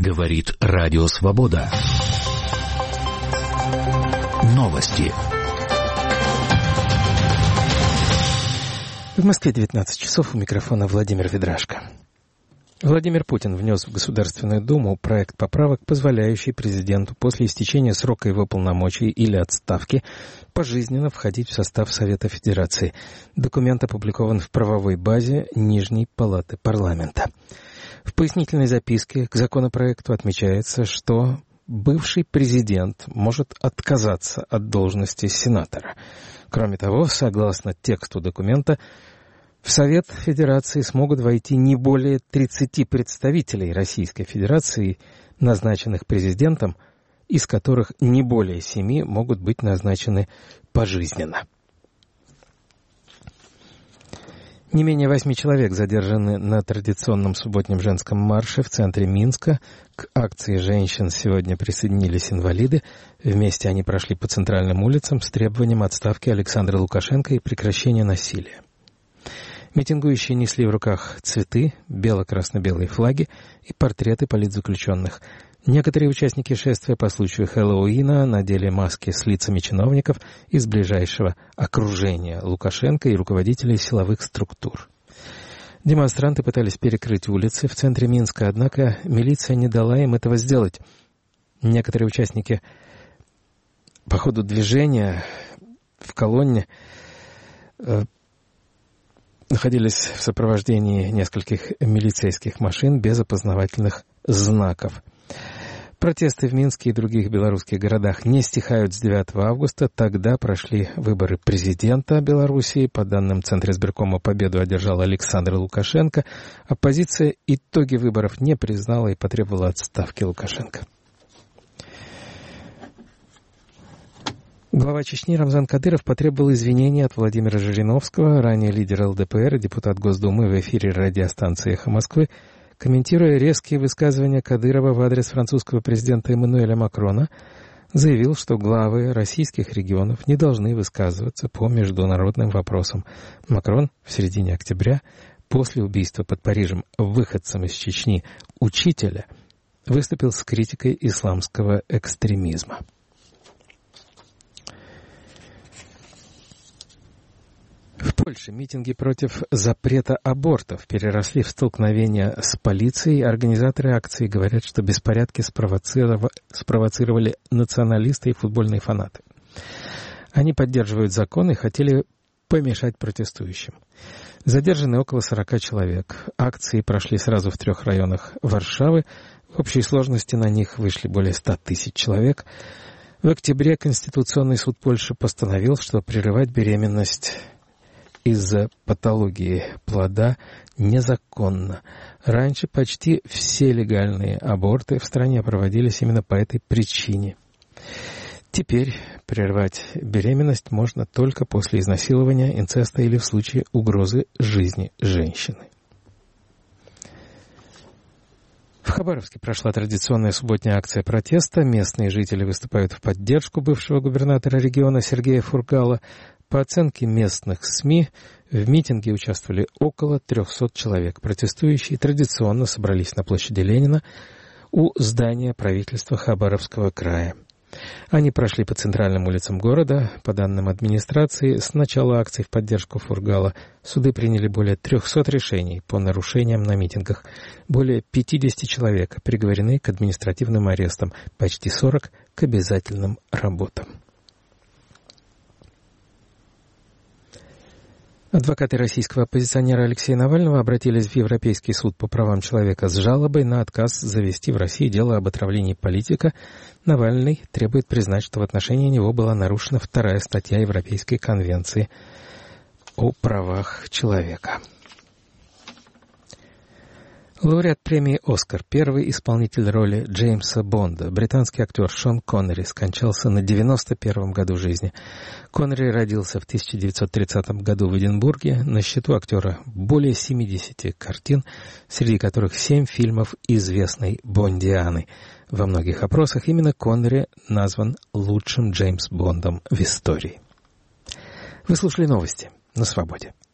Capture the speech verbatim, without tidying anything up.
Говорит Радио Свобода. Новости. В Москве девятнадцать часов, у микрофона Владимир Ведрашко. Владимир Путин внес в Государственную Думу проект поправок, позволяющий президенту после истечения срока его полномочий или отставки пожизненно входить в состав Совета Федерации. Документ опубликован в правовой базе Нижней Палаты парламента. В пояснительной записке к законопроекту отмечается, что бывший президент может отказаться от должности сенатора. Кроме того, согласно тексту документа, в Совет Федерации смогут войти не более тридцати представителей Российской Федерации, назначенных президентом, из которых не более семи могут быть назначены пожизненно. Не менее восьми человек задержаны на традиционном субботнем женском марше в центре Минска. К акции женщин сегодня присоединились инвалиды. Вместе они прошли по центральным улицам с требованием отставки Александра Лукашенко и прекращения насилия. Митингующие несли в руках цветы, бело-красно-белые флаги и портреты политзаключенных. Некоторые участники шествия по случаю Хэллоуина надели маски с лицами чиновников из ближайшего окружения Лукашенко и руководителей силовых структур. Демонстранты пытались перекрыть улицы в центре Минска, однако милиция не дала им этого сделать. Некоторые участники по ходу движения в колонне находились в сопровождении нескольких милицейских машин без опознавательных знаков. Протесты в Минске и других белорусских городах не стихают с девятого августа. Тогда прошли выборы президента Белоруссии. По данным Центра избиркома, победу одержал Александр Лукашенко. Оппозиция итоги выборов не признала и потребовала отставки Лукашенко. Глава Чечни Рамзан Кадыров потребовал извинений от Владимира Жириновского, ранее лидера эл дэ пэ эр и депутат Госдумы, в эфире радиостанции «Эхо Москвы», комментируя резкие высказывания Кадырова в адрес французского президента Эммануэля Макрона, заявил, что главы российских регионов не должны высказываться по международным вопросам. Макрон в середине октября, после убийства под Парижем выходцем из Чечни учителя, выступил с критикой исламского экстремизма. В Польше митинги против запрета абортов переросли в столкновения с полицией. Организаторы акции говорят, что беспорядки спровоцировали, спровоцировали националисты и футбольные фанаты. Они поддерживают закон и хотели помешать протестующим. Задержаны около сорока человек. Акции прошли сразу в трех районах Варшавы. В общей сложности на них вышли более ста тысяч человек. В октябре Конституционный суд Польши постановил, что прерывать беременность из-за патологии плода незаконно. Раньше почти все легальные аборты в стране проводились именно по этой причине. Теперь прервать беременность можно только после изнасилования, инцеста или в случае угрозы жизни женщины. В Хабаровске прошла традиционная субботняя акция протеста. Местные жители выступают в поддержку бывшего губернатора региона Сергея Фургала. По оценке местных СМИ, в митинге участвовали около трехсот человек. Протестующие традиционно собрались на площади Ленина у здания правительства Хабаровского края. Они прошли по центральным улицам города. По данным администрации, с начала акции в поддержку Фургала суды приняли более трехсот решений по нарушениям на митингах. Более пятидесяти человек приговорены к административным арестам, почти сорок к обязательным работам. Адвокаты российского оппозиционера Алексея Навального обратились в Европейский суд по правам человека с жалобой на отказ завести в России дело об отравлении политика. Навальный требует признать, что в отношении него была нарушена вторая статья Европейской конвенции о правах человека. Лауреат премии «Оскар», первый исполнитель роли Джеймса Бонда, британский актер Шон Коннери, скончался на девяносто первом году жизни. Коннери родился в тысяча девятьсот тридцатом году в Эдинбурге. На счету актера более семидесяти картин, среди которых семь фильмов известной Бондианы. Во многих опросах именно Коннери назван лучшим Джеймс Бондом в истории. Вы слушали новости на Свободе.